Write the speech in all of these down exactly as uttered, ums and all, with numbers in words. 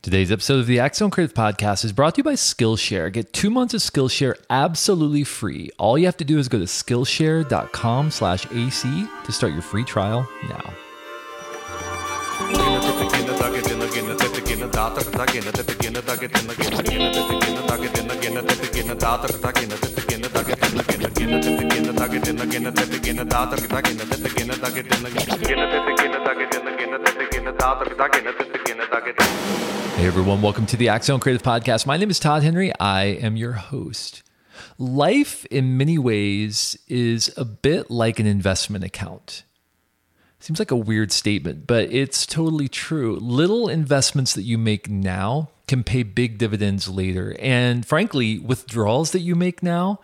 Today's episode of the Axon Creative Podcast is brought to you by Skillshare. Get two months of Skillshare absolutely free. All you have to do is go to Skillshare.com slash AC to start your free trial now. Hey everyone, welcome to the Axon Creative Podcast. My name is Todd Henry. I am your host. Life, in many ways, is a bit like an investment account. Seems like a weird statement, but it's totally true. Little investments that you make now can pay big dividends later. And frankly, withdrawals that you make now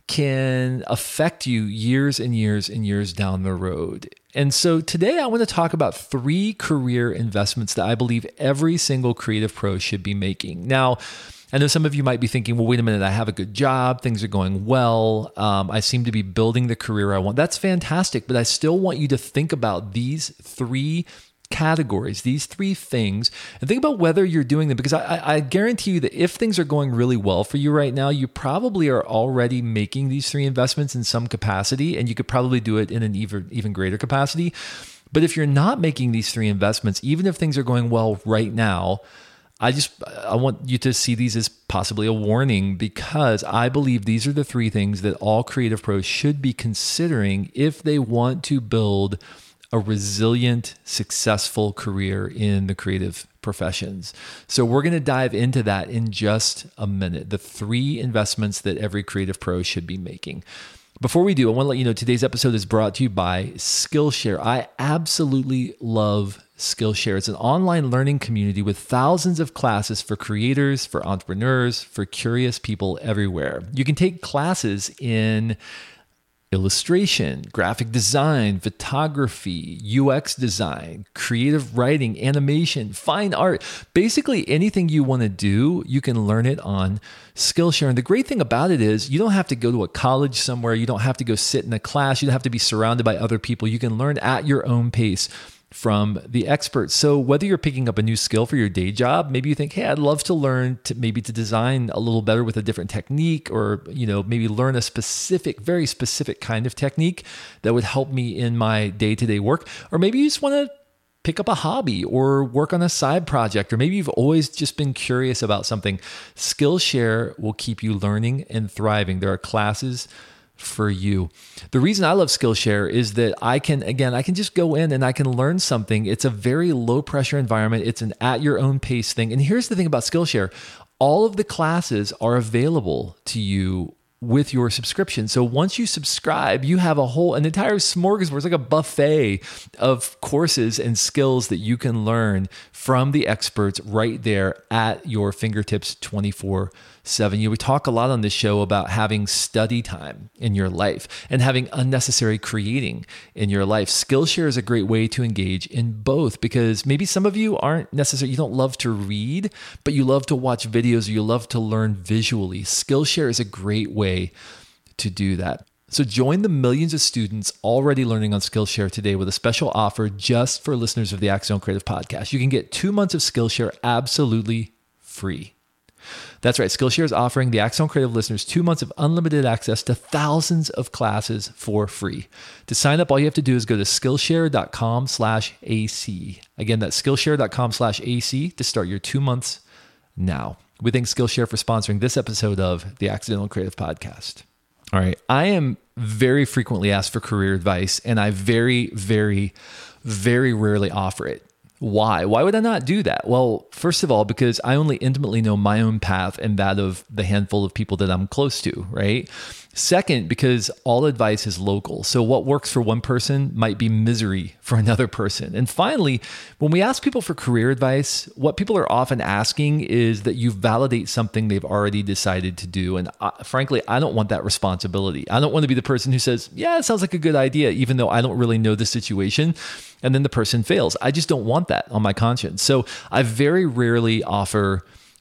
can affect you years and years and years down the road. And so today I want to talk about three career investments that I believe every single creative pro should be making. Now, I know some of you might be thinking, well, wait a minute, I have a good job, things are going well, um, I seem to be building the career I want. That's fantastic, but I still want you to think about these three categories, these three things, and think about whether you're doing them, because I, I guarantee you that if things are going really well for you right now, you probably are already making these three investments in some capacity, and you could probably do it in an even, even greater capacity. But if you're not making these three investments, even if things are going well right now, I just, I want you to see these as possibly a warning, because I believe these are the three things that all creative pros should be considering if they want to build a resilient, successful career in the creative professions. So we're going to dive into that in just a minute. The three investments that every creative pro should be making. Before we do, I want to let you know today's episode is brought to you by Skillshare. I absolutely love Skillshare. It's an online learning community with thousands of classes for creators, for entrepreneurs, for curious people everywhere. You can take classes in illustration, graphic design, photography, U X design, creative writing, animation, fine art. Basically anything you want to do, you can learn it on Skillshare. And the great thing about it is you don't have to go to a college somewhere. You don't have to go sit in a class. You don't have to be surrounded by other people. You can learn at your own pace from the experts. So whether you're picking up a new skill for your day job, maybe you think, hey, I'd love to learn to maybe to design a little better with a different technique, or, you know, maybe learn a specific, very specific kind of technique that would help me in my day-to-day work. Or maybe you just want to pick up a hobby or work on a side project, or maybe you've always just been curious about something. Skillshare will keep you learning and thriving. There are classes for you. The reason I love Skillshare is that I can, again, I can just go in and I can learn something. It's a very low pressure environment. It's an at your own pace thing. And here's the thing about Skillshare. All of the classes are available to you with your subscription. So once you subscribe, you have a whole, an entire smorgasbord. It's like a buffet of courses and skills that you can learn from the experts right there at your fingertips twenty-four seven. You know, we talk a lot on this show about having study time in your life and having unnecessary creating in your life. Skillshare is a great way to engage in both, because maybe some of you aren't necessarily, you don't love to read, but you love to watch videos, or you love to learn visually. Skillshare is a great way to do that. So join the millions of students already learning on Skillshare today with a special offer just for listeners of the Axon Creative Podcast. You can get two months of Skillshare absolutely free. That's right. Skillshare is offering the Axon Creative listeners two months of unlimited access to thousands of classes for free. To sign up, all you have to do is go to Skillshare.com slash AC. Again, that's Skillshare.com slash AC to start your two months now. We thank Skillshare for sponsoring this episode of the Accidental Creative Podcast. All right. I am very frequently asked for career advice, and I very, very, very rarely offer it. Why? Why would I not do that? Well, first of all, because I only intimately know my own path and that of the handful of people that I'm close to, right? Second, because all advice is local. So what works for one person might be misery for another person. And finally, when we ask people for career advice, what people are often asking is that you validate something they've already decided to do. And uh, frankly, I don't want that responsibility. I don't want to be the person who says, yeah, it sounds like a good idea, even though I don't really know the situation. And then the person fails. I just don't want that on my conscience. So I very rarely offer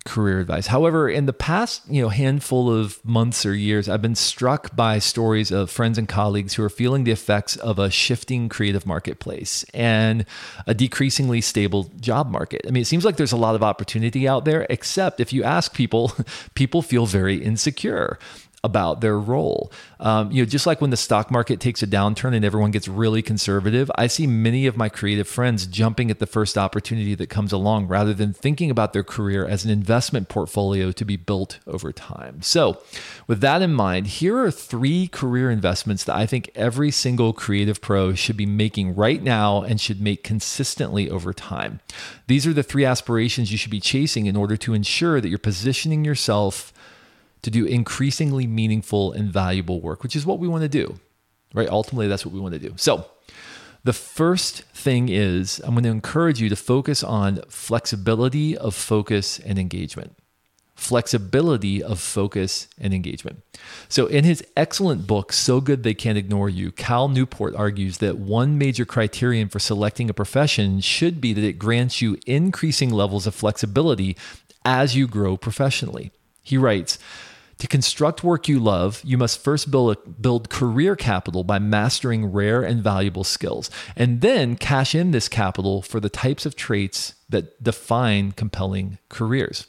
career advice. However, in the past, you know, handful of months or years, I've been struck by stories of friends and colleagues who are feeling the effects of a shifting creative marketplace and a decreasingly stable job market. I mean, it seems like there's a lot of opportunity out there, except if you ask people, people feel very insecure about their role. Um, you know, just like when the stock market takes a downturn and everyone gets really conservative, I see many of my creative friends jumping at the first opportunity that comes along rather than thinking about their career as an investment portfolio to be built over time. So with that in mind, here are three career investments that I think every single creative pro should be making right now and should make consistently over time. These are the three aspirations you should be chasing in order to ensure that you're positioning yourself to do increasingly meaningful and valuable work, which is what we want to do, right? Ultimately, that's what we want to do. So the first thing is I'm going to encourage you to focus on flexibility of focus and engagement. Flexibility of focus and engagement. So in his excellent book, So Good They Can't Ignore You, Cal Newport argues that one major criterion for selecting a profession should be that it grants you increasing levels of flexibility as you grow professionally. He writes, to construct work you love, you must first build, a, build career capital by mastering rare and valuable skills, and then cash in this capital for the types of traits that define compelling careers.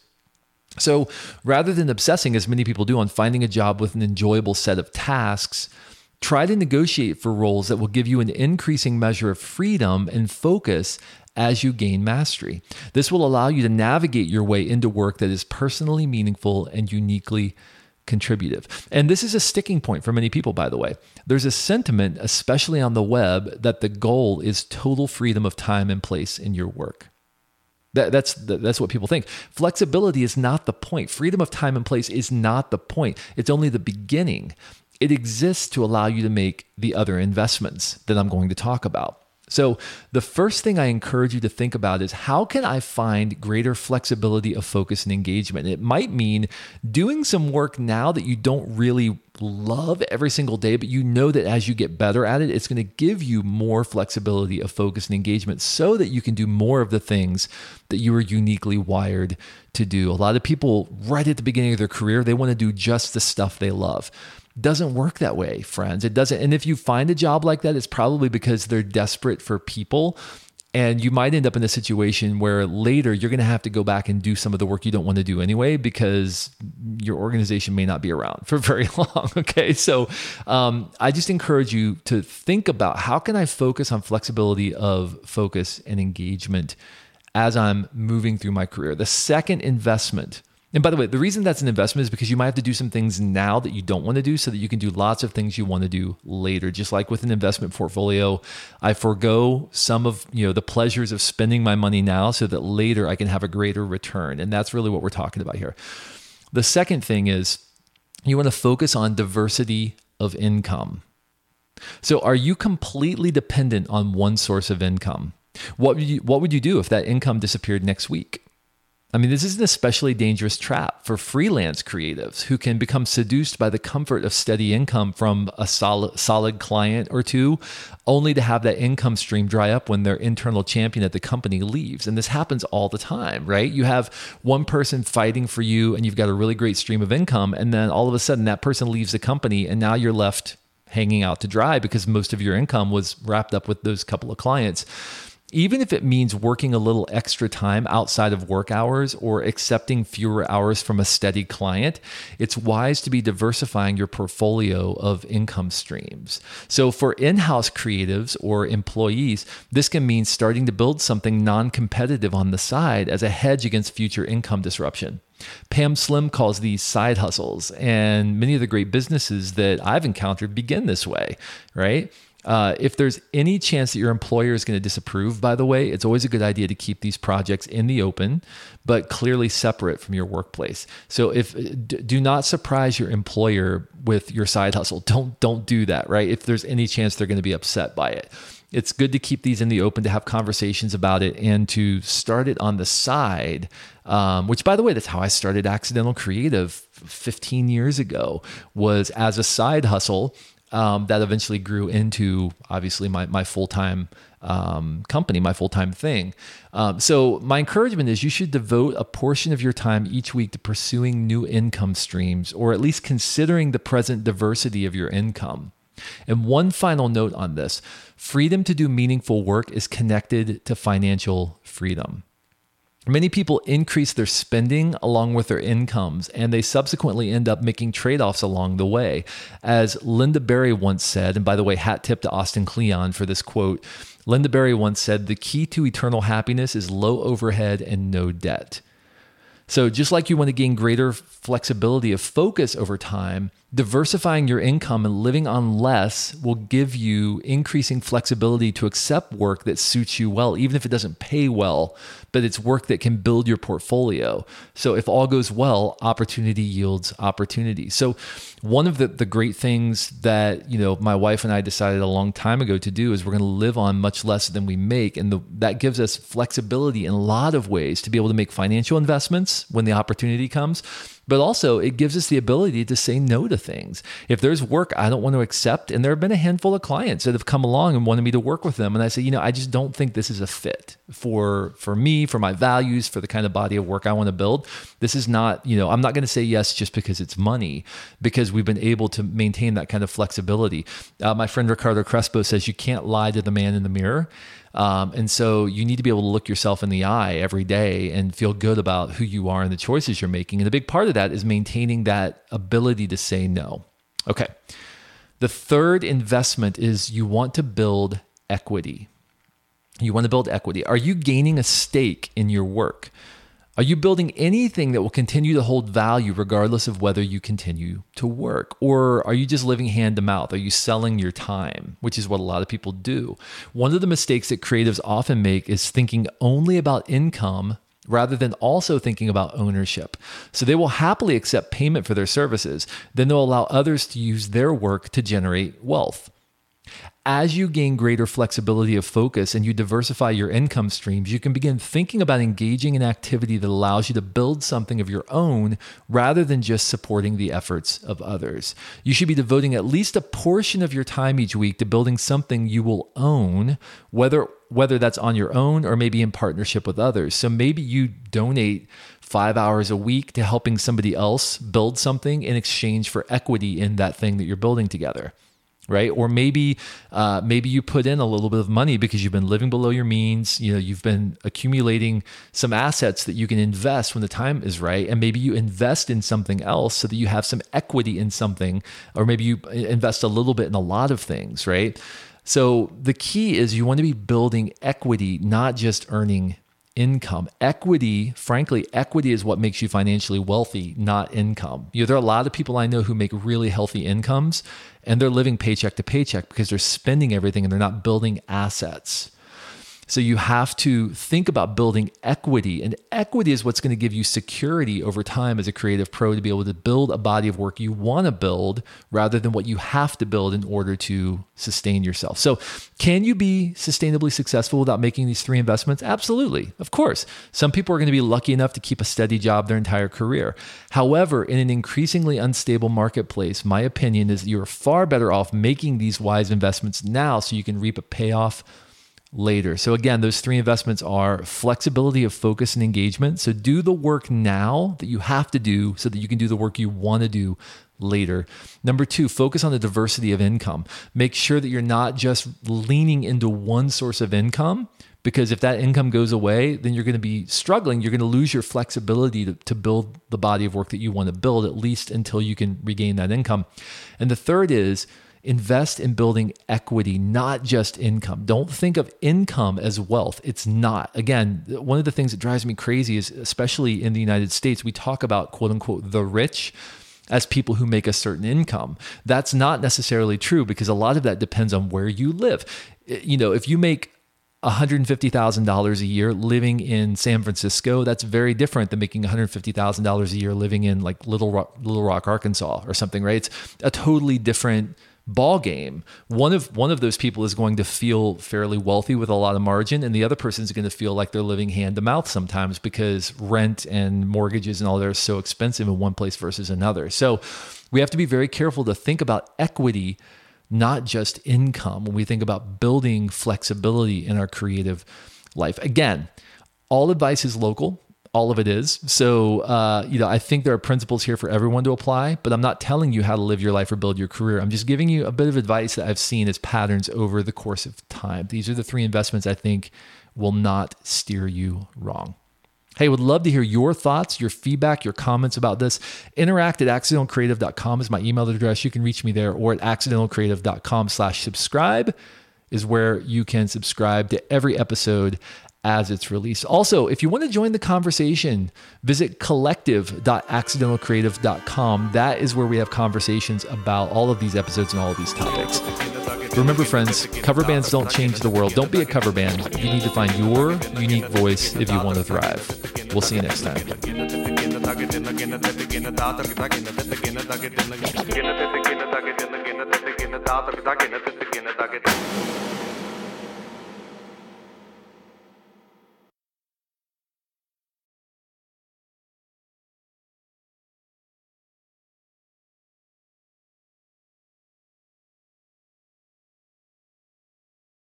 So rather than obsessing, as many people do, on finding a job with an enjoyable set of tasks, try to negotiate for roles that will give you an increasing measure of freedom and focus as you gain mastery. This will allow you to navigate your way into work that is personally meaningful and uniquely contributive. And this is a sticking point for many people, by the way. There's a sentiment, especially on the web, that the goal is total freedom of time and place in your work. That, that's, that's what people think. Flexibility is not the point. Freedom of time and place is not the point. It's only the beginning. It exists to allow you to make the other investments that I'm going to talk about. So the first thing I encourage you to think about is, how can I find greater flexibility of focus and engagement? It might mean doing some work now that you don't really love every single day, but you know that as you get better at it, it's going to give you more flexibility of focus and engagement so that you can do more of the things that you are uniquely wired to do. A lot of people right at the beginning of their career, they want to do just the stuff they love. Doesn't work that way, friends. It doesn't. And if you find a job like that, it's probably because they're desperate for people. And you might end up in a situation where later you're going to have to go back and do some of the work you don't want to do anyway, because your organization may not be around for very long. Okay. So um, I just encourage you to think about, how can I focus on flexibility of focus and engagement as I'm moving through my career? The second investment, and by the way, the reason that's an investment is because you might have to do some things now that you don't want to do so that you can do lots of things you want to do later. Just like with an investment portfolio, I forego some of, you know, the pleasures of spending my money now so that later I can have a greater return. And that's really what we're talking about here. The second thing is you want to focus on diversity of income. So are you completely dependent on one source of income? What would you, what would you do if that income disappeared next week? I mean, this is an especially dangerous trap for freelance creatives who can become seduced by the comfort of steady income from a solid, solid client or two, only to have that income stream dry up when their internal champion at the company leaves. And this happens all the time, right? You have one person fighting for you and you've got a really great stream of income. And then all of a sudden that person leaves the company and now you're left hanging out to dry because most of your income was wrapped up with those couple of clients. Even if it means working a little extra time outside of work hours or accepting fewer hours from a steady client, it's wise to be diversifying your portfolio of income streams. So for in-house creatives or employees, this can mean starting to build something non-competitive on the side as a hedge against future income disruption. Pam Slim calls these side hustles, and many of the great businesses that I've encountered begin this way, right? Uh, if there's any chance that your employer is going to disapprove, by the way, it's always a good idea to keep these projects in the open, but clearly separate from your workplace. So if d- do not surprise your employer with your side hustle. Don't don't do that, right? If there's any chance they're going to be upset by it. It's good to keep these in the open, to have conversations about it, and to start it on the side, um, which, by the way, that's how I started Accidental Creative fifteen years ago, was as a side hustle. Um, that eventually grew into, obviously, my, my full-time um, company, my full-time thing. Um, so my encouragement is you should devote a portion of your time each week to pursuing new income streams, or at least considering the present diversity of your income. And one final note on this: freedom to do meaningful work is connected to financial freedom. Many people increase their spending along with their incomes, and they subsequently end up making trade-offs along the way. As Linda Berry once said, and by the way, hat tip to Austin Kleon for this quote, Linda Berry once said, "The key to eternal happiness is low overhead and no debt." So just like you want to gain greater flexibility of focus over time, diversifying your income and living on less will give you increasing flexibility to accept work that suits you well, even if it doesn't pay well, but it's work that can build your portfolio. So if all goes well, opportunity yields opportunity. So one of the, the great things that, you know, my wife and I decided a long time ago to do is we're going to live on much less than we make. And the, that gives us flexibility in a lot of ways to be able to make financial investments when the opportunity comes. But also, it gives us the ability to say no to things. If there's work I don't want to accept, and there have been a handful of clients that have come along and wanted me to work with them, and I say, you know, I just don't think this is a fit for for me, for my values, for the kind of body of work I want to build. This is not, you know, I'm not going to say yes just because it's money, because we've been able to maintain that kind of flexibility. Uh, my friend Ricardo Crespo says you can't lie to the man in the mirror. Um, and so you need to be able to look yourself in the eye every day and feel good about who you are and the choices you're making. And a big part of that is maintaining that ability to say no. Okay. The third investment is you want to build equity. You want to build equity. Are you gaining a stake in your work? Are you building anything that will continue to hold value regardless of whether you continue to work? Or are you just living hand to mouth? Are you selling your time, which is what a lot of people do? One of the mistakes that creatives often make is thinking only about income rather than also thinking about ownership. So they will happily accept payment for their services. Then they'll allow others to use their work to generate wealth. As you gain greater flexibility of focus and you diversify your income streams, you can begin thinking about engaging in activity that allows you to build something of your own rather than just supporting the efforts of others. You should be devoting at least a portion of your time each week to building something you will own, whether whether that's on your own or maybe in partnership with others. So maybe you donate five hours a week to helping somebody else build something in exchange for equity in that thing that you're building together. Right? Or maybe uh, maybe you put in a little bit of money because you've been living below your means. You know, you've been accumulating some assets that you can invest when the time is right. And maybe you invest in something else so that you have some equity in something, or maybe you invest a little bit in a lot of things, right? So the key is you want to be building equity, not just earning income. Equity, frankly, equity is what makes you financially wealthy, not income. You know, there are a lot of people I know who make really healthy incomes and they're living paycheck to paycheck because they're spending everything and they're not building assets. So you have to think about building equity, and equity is what's going to give you security over time as a creative pro to be able to build a body of work you want to build rather than what you have to build in order to sustain yourself. So can you be sustainably successful without making these three investments? Absolutely. Of course. Some people are going to be lucky enough to keep a steady job their entire career. However, in an increasingly unstable marketplace, my opinion is that you're far better off making these wise investments now so you can reap a payoff later. So again, those three investments are flexibility of focus and engagement. So do the work now that you have to do so that you can do the work you want to do later. Number two, focus on the diversity of income. Make sure that you're not just leaning into one source of income, because if that income goes away, then you're going to be struggling. You're going to lose your flexibility to, to build the body of work that you want to build, at least until you can regain that income. And the third is invest in building equity, not just income. Don't think of income as wealth. It's not. Again, one of the things that drives me crazy is, especially in the United States, we talk about quote unquote the rich as people who make a certain income. That's not necessarily true, because a lot of that depends on where you live. You know, if you make one hundred fifty thousand dollars a year living in San Francisco, that's very different than making one hundred fifty thousand dollars a year living in like Little Rock, Little Rock, Arkansas or something, right? It's a totally different ball game. One of one of those people is going to feel fairly wealthy with a lot of margin, and the other person is going to feel like they're living hand to mouth sometimes because rent and mortgages and all that are so expensive in one place versus another. So we have to be very careful to think about equity not just income when we think about building flexibility in our creative life. Again, all advice is local. All of it is. So, uh, you know, I think there are principles here for everyone to apply, but I'm not telling you how to live your life or build your career. I'm just giving you a bit of advice that I've seen as patterns over the course of time. These are the three investments I think will not steer you wrong. Hey, would love to hear your thoughts, your feedback, your comments about this. Interact at accidental creative dot com is my email address. You can reach me there, or at accidental creative dot com slash subscribe is where you can subscribe to every episode as it's released. Also, if you want to join the conversation, visit collective dot accidental creative dot com. That is where we have conversations about all of these episodes and all of these topics. Remember, friends, cover bands don't change the world. Don't be a cover band. You need to find your unique voice if you want to thrive. We'll see you next time.